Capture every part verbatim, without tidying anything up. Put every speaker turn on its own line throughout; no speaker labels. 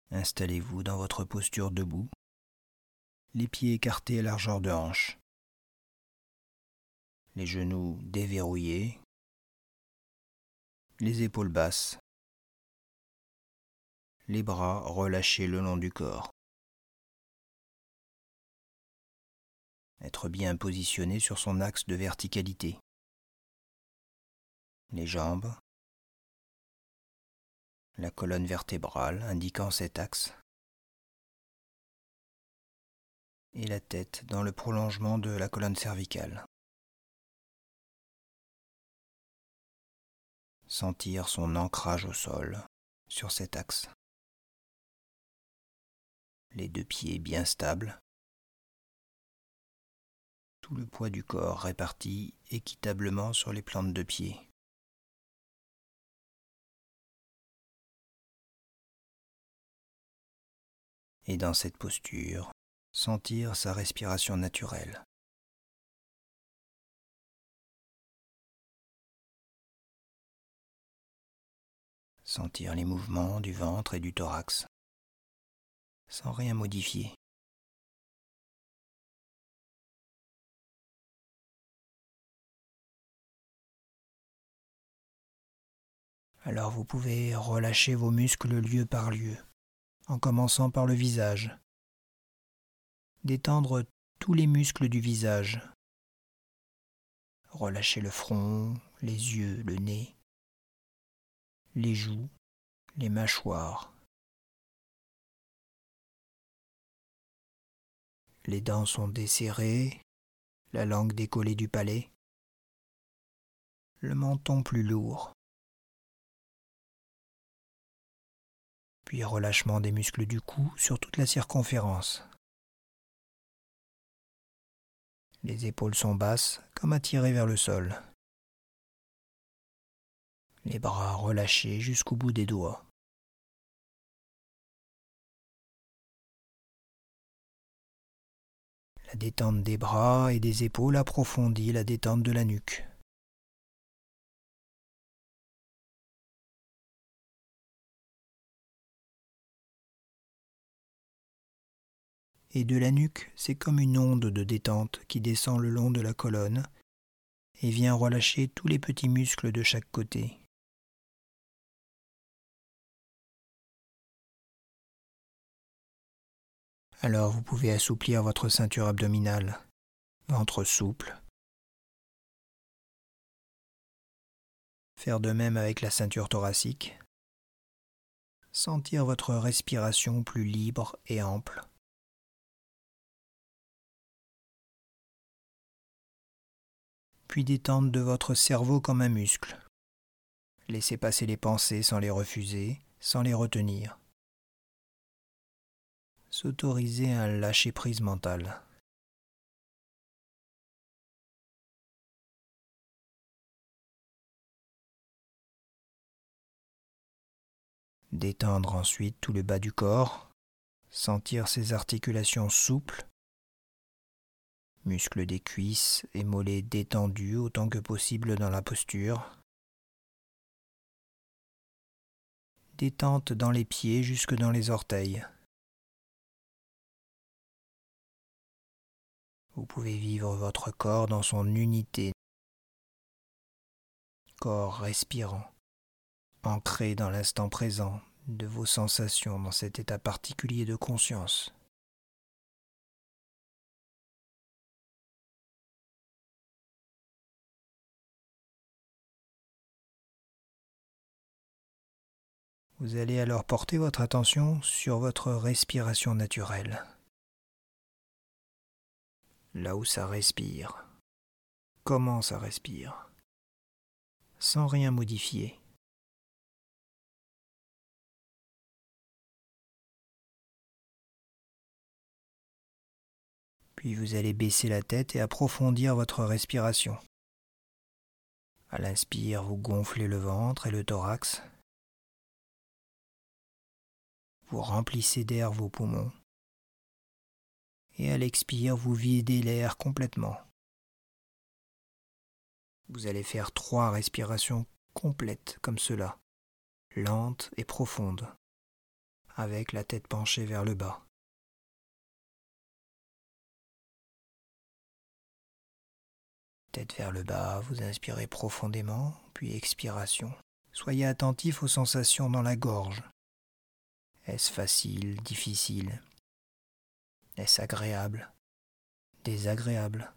Installez-vous dans votre posture debout, les pieds écartés à largeur de hanche, les genoux déverrouillés, les épaules basses, les bras relâchés le long du corps. Être bien positionné sur son axe de verticalité. Les jambes, la colonne vertébrale indiquant cet axe, et la tête dans le prolongement de la colonne cervicale. Sentir son ancrage au sol sur cet axe. Les deux pieds bien stables. Tout le poids du corps réparti équitablement sur les plantes de pied. Et dans cette posture, sentir sa respiration naturelle. Sentir les mouvements du ventre et du thorax, sans rien modifier. Alors vous pouvez relâcher vos muscles lieu par lieu, en commençant par le visage. Détendre tous les muscles du visage. Relâchez le front, les yeux, le nez, les joues, les mâchoires. Les dents sont desserrées, la langue décollée du palais, le menton plus lourd. Puis relâchement des muscles du cou sur toute la circonférence. Les épaules sont basses, comme attirées vers le sol. Les bras relâchés jusqu'au bout des doigts. La détente des bras et des épaules approfondit la détente de la nuque. Et de la nuque, c'est comme une onde de détente qui descend le long de la colonne et vient relâcher tous les petits muscles de chaque côté. Alors vous pouvez assouplir votre ceinture abdominale, ventre souple. Faire de même avec la ceinture thoracique. Sentir votre respiration plus libre et ample. Puis détendre de votre cerveau comme un muscle. Laissez passer les pensées sans les refuser, sans les retenir. S'autoriser à un lâcher-prise mental. Détendre ensuite tout le bas du corps, sentir ses articulations souples, muscles des cuisses et mollets détendus autant que possible dans la posture. Détente dans les pieds jusque dans les orteils. Vous pouvez vivre votre corps dans son unité, corps respirant, ancré dans l'instant présent de vos sensations dans cet état particulier de conscience. Vous allez alors porter votre attention sur votre respiration naturelle. Là où ça respire, comment ça respire, sans rien modifier. Puis vous allez baisser la tête et approfondir votre respiration. À l'inspire, vous gonflez le ventre et le thorax. Vous remplissez d'air vos poumons. Et à l'expire, vous videz l'air complètement. Vous allez faire trois respirations complètes comme cela, lentes et profondes, avec la tête penchée vers le bas. Tête vers le bas, vous inspirez profondément, puis expiration. Soyez attentif aux sensations dans la gorge. Est-ce facile, difficile? Est-ce agréable, désagréable?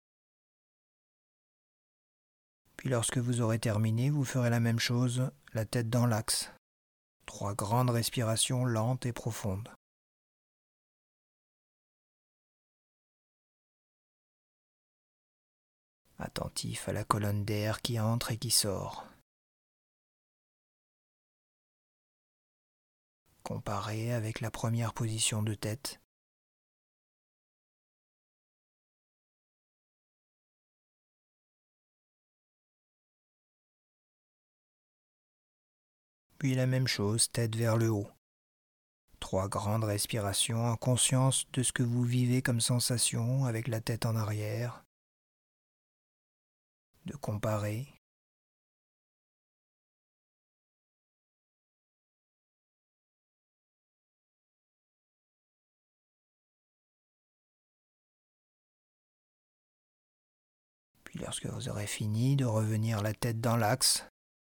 Puis lorsque vous aurez terminé, vous ferez la même chose, la tête dans l'axe. Trois grandes respirations lentes et profondes. Attentif à la colonne d'air qui entre et qui sort. Comparez avec la première position de tête. Puis la même chose, tête vers le haut. Trois grandes respirations en conscience de ce que vous vivez comme sensation avec la tête en arrière. De comparer. Puis lorsque vous aurez fini, de revenir la tête dans l'axe.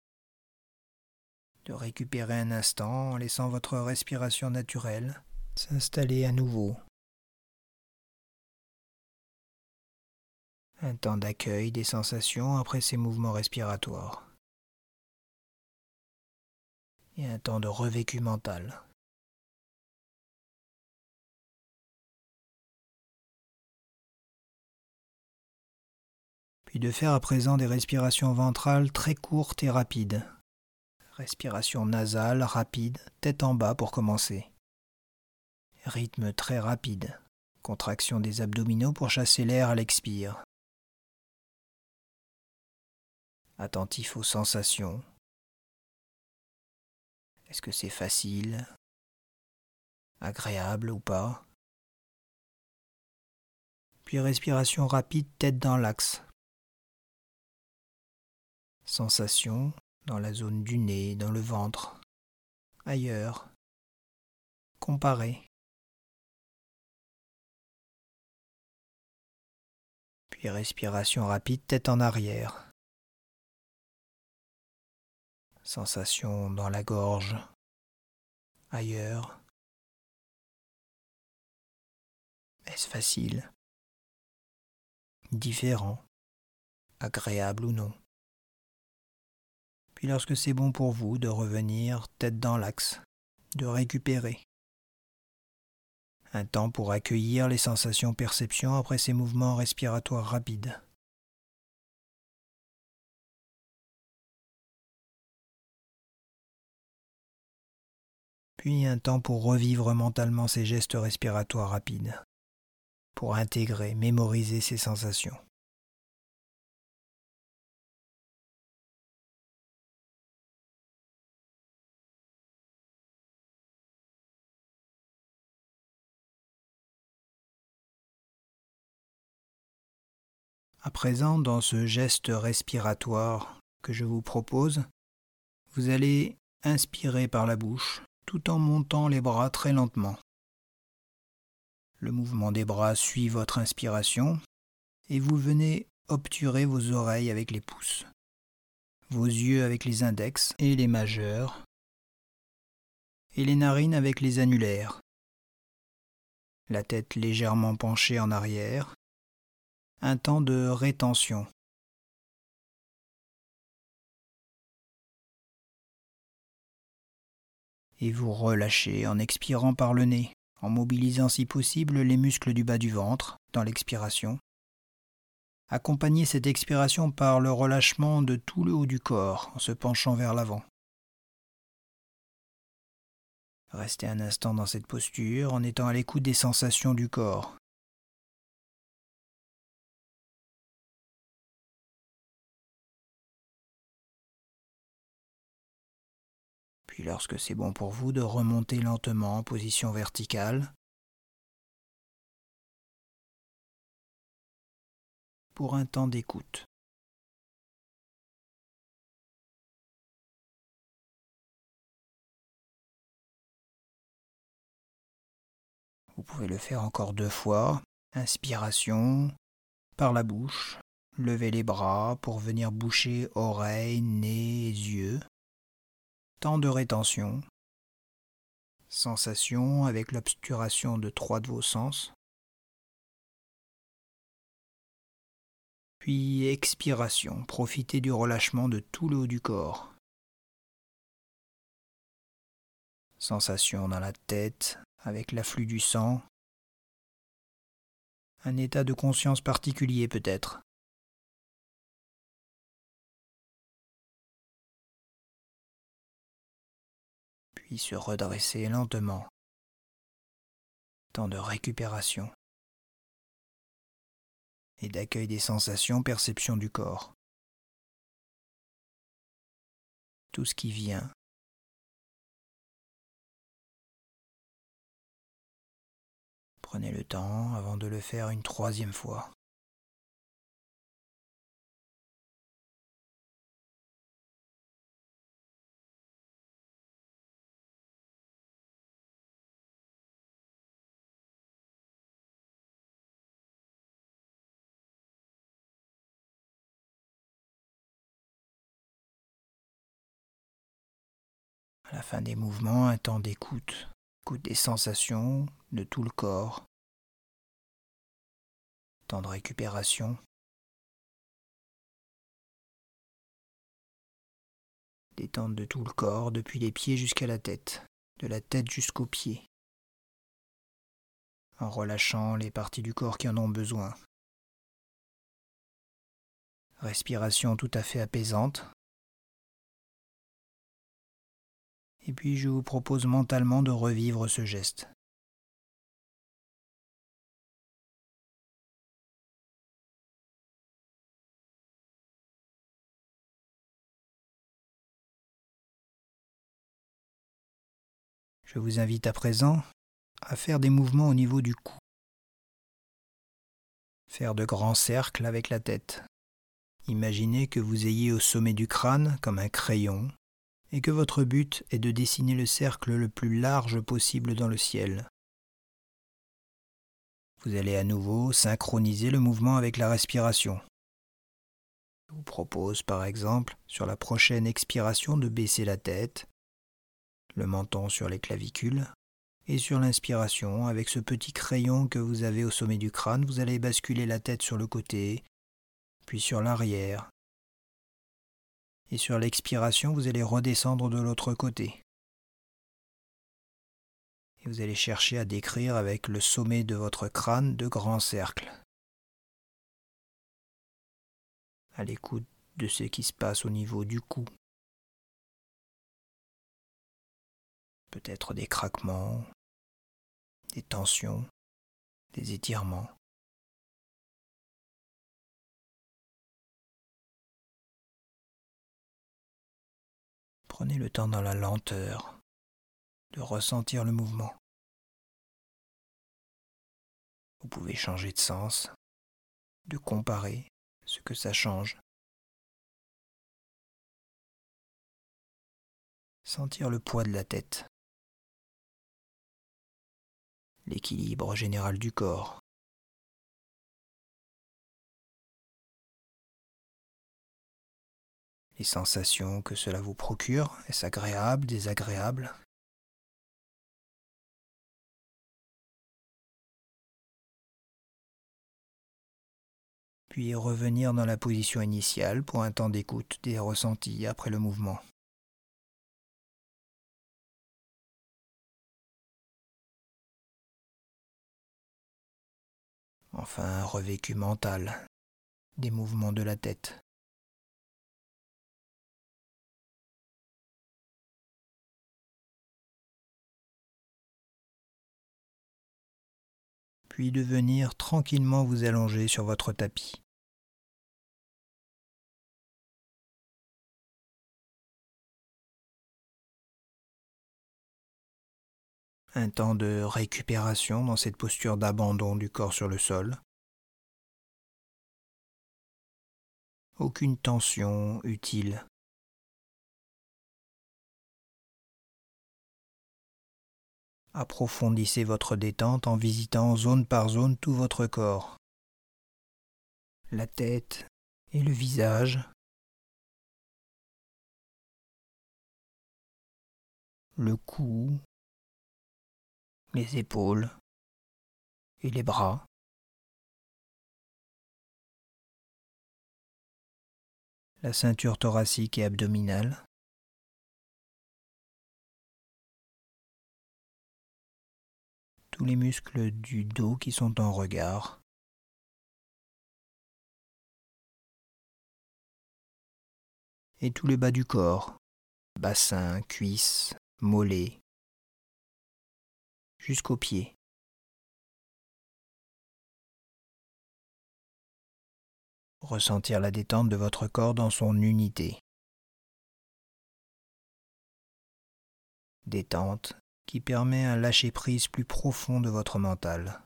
De récupérer un instant en laissant votre respiration naturelle s'installer à nouveau. Un temps d'accueil des sensations après ces mouvements respiratoires. Et un temps de revécu mental. Puis de faire à présent des respirations ventrales très courtes et rapides. Respiration nasale, rapide, tête en bas pour commencer. Rythme très rapide. Contraction des abdominaux pour chasser l'air à l'expire. Attentif aux sensations. Est-ce que c'est facile, agréable ou pas? Puis respiration rapide, tête dans l'axe. Sensation dans la zone du nez, dans le ventre, ailleurs. Comparer. Puis respiration rapide, tête en arrière. Sensation dans la gorge, ailleurs. Est-ce facile, différent, agréable ou non? Puis lorsque c'est bon pour vous, de revenir tête dans l'axe, de récupérer. Un temps pour accueillir les sensations perceptions après ces mouvements respiratoires rapides. Puis un temps pour revivre mentalement ces gestes respiratoires rapides, pour intégrer, mémoriser ces sensations. À présent, dans ce geste respiratoire que je vous propose, vous allez inspirer par la bouche tout en montant les bras très lentement. Le mouvement des bras suit votre inspiration et vous venez obturer vos oreilles avec les pouces, vos yeux avec les index et les majeurs, et les narines avec les annulaires, la tête légèrement penchée en arrière, un temps de rétention. Et vous relâchez en expirant par le nez, en mobilisant si possible les muscles du bas du ventre dans l'expiration. Accompagnez cette expiration par le relâchement de tout le haut du corps en se penchant vers l'avant. Restez un instant dans cette posture en étant à l'écoute des sensations du corps. Puis lorsque c'est bon pour vous, de remonter lentement en position verticale pour un temps d'écoute. Vous pouvez le faire encore deux fois. Inspiration par la bouche. Levez les bras pour venir boucher oreilles, nez et yeux. Temps de rétention. Sensation avec l'obturation de trois de vos sens. Puis expiration. Profitez du relâchement de tout le haut du corps. Sensation dans la tête avec l'afflux du sang. Un état de conscience particulier peut-être. Puis se redresser lentement. Temps de récupération et d'accueil des sensations, perception du corps. Tout ce qui vient. Prenez le temps avant de le faire une troisième fois. À la fin des mouvements, un temps d'écoute. Écoute des sensations de tout le corps. Temps de récupération. Détente de tout le corps, depuis les pieds jusqu'à la tête, de la tête jusqu'aux pieds, en relâchant les parties du corps qui en ont besoin. Respiration tout à fait apaisante. Et puis je vous propose mentalement de revivre ce geste. Je vous invite à présent à faire des mouvements au niveau du cou. Faire de grands cercles avec la tête. Imaginez que vous ayez au sommet du crâne comme un crayon et que votre but est de dessiner le cercle le plus large possible dans le ciel. Vous allez à nouveau synchroniser le mouvement avec la respiration. Je vous propose par exemple sur la prochaine expiration de baisser la tête, le menton sur les clavicules, et sur l'inspiration, avec ce petit crayon que vous avez au sommet du crâne, vous allez basculer la tête sur le côté, puis sur l'arrière. Et sur l'expiration, vous allez redescendre de l'autre côté. Et vous allez chercher à décrire avec le sommet de votre crâne de grands cercles. À l'écoute de ce qui se passe au niveau du cou. Peut-être des craquements, des tensions, des étirements. Prenez le temps dans la lenteur de ressentir le mouvement. Vous pouvez changer de sens, de comparer ce que ça change. Sentir le poids de la tête, l'équilibre général du corps. Les sensations que cela vous procure, est-ce agréable, désagréable ? Puis revenir dans la position initiale pour un temps d'écoute des ressentis après le mouvement. Enfin, un revécu mental des mouvements de la tête. Puis de venir tranquillement vous allonger sur votre tapis. Un temps de récupération dans cette posture d'abandon du corps sur le sol. Aucune tension utile. Approfondissez votre détente en visitant zone par zone tout votre corps. La tête et le visage. Le cou, les épaules et les bras. La ceinture thoracique et abdominale. Tous les muscles du dos qui sont en regard. Et tout le bas du corps, bassin, cuisses, mollets, jusqu'aux pieds. Ressentir la détente de votre corps dans son unité. Détente qui permet un lâcher-prise plus profond de votre mental.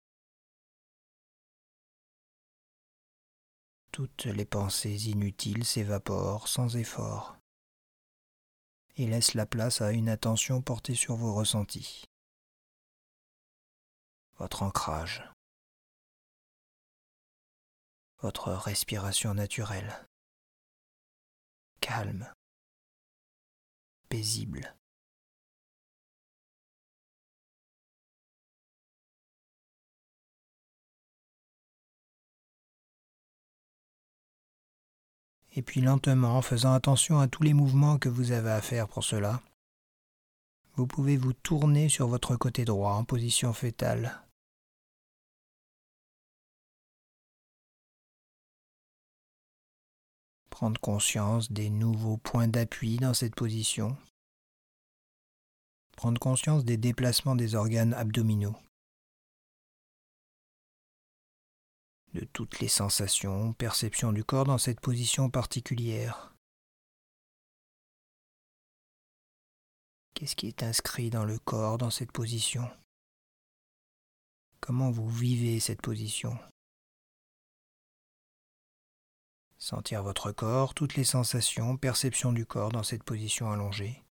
Toutes les pensées inutiles s'évaporent sans effort et laissent la place à une attention portée sur vos ressentis, votre ancrage, votre respiration naturelle, calme, paisible. Et puis lentement, en faisant attention à tous les mouvements que vous avez à faire pour cela, vous pouvez vous tourner sur votre côté droit en position fœtale. Prendre conscience des nouveaux points d'appui dans cette position. Prendre conscience des déplacements des organes abdominaux. De toutes les sensations, perceptions du corps dans cette position particulière. Qu'est-ce qui est inscrit dans le corps dans cette position? Comment vous vivez cette position? Sentir votre corps, toutes les sensations, perceptions du corps dans cette position allongée.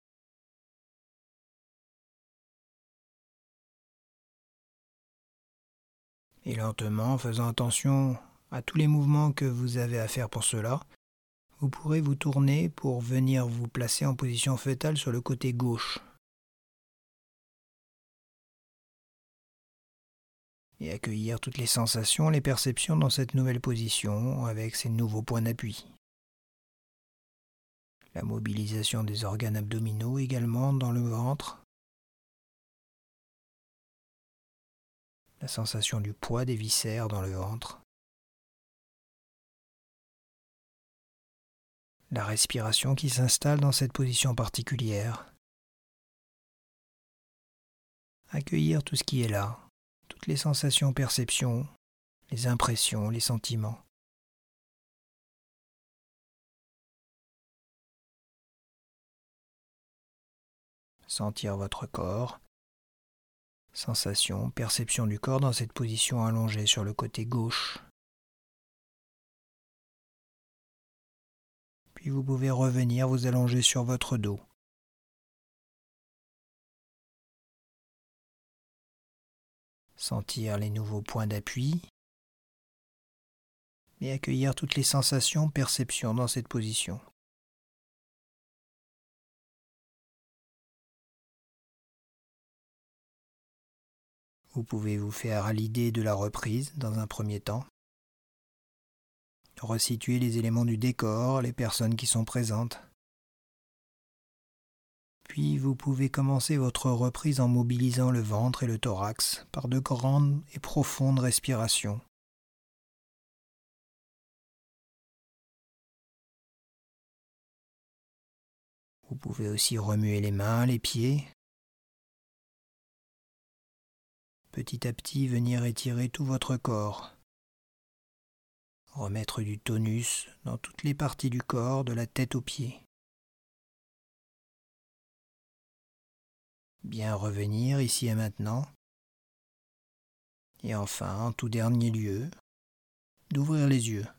Et lentement, en faisant attention à tous les mouvements que vous avez à faire pour cela, vous pourrez vous tourner pour venir vous placer en position fœtale sur le côté gauche. Et accueillir toutes les sensations, les perceptions dans cette nouvelle position avec ces nouveaux points d'appui. La mobilisation des organes abdominaux également dans le ventre. La sensation du poids des viscères dans le ventre. La respiration qui s'installe dans cette position particulière. Accueillir tout ce qui est là, toutes les sensations, perceptions, les impressions, les sentiments. Sentir votre corps. Sensation, perception du corps dans cette position allongée sur le côté gauche. Puis vous pouvez revenir vous allonger sur votre dos. Sentir les nouveaux points d'appui et accueillir toutes les sensations, perceptions dans cette position. Vous pouvez vous faire à l'idée de la reprise dans un premier temps. Resituer les éléments du décor, les personnes qui sont présentes. Puis vous pouvez commencer votre reprise en mobilisant le ventre et le thorax par de grandes et profondes respirations. Vous pouvez aussi remuer les mains, les pieds. Petit à petit, venir étirer tout votre corps. Remettre du tonus dans toutes les parties du corps, de la tête aux pieds. Bien revenir ici et maintenant. Et enfin, en tout dernier lieu, d'ouvrir les yeux.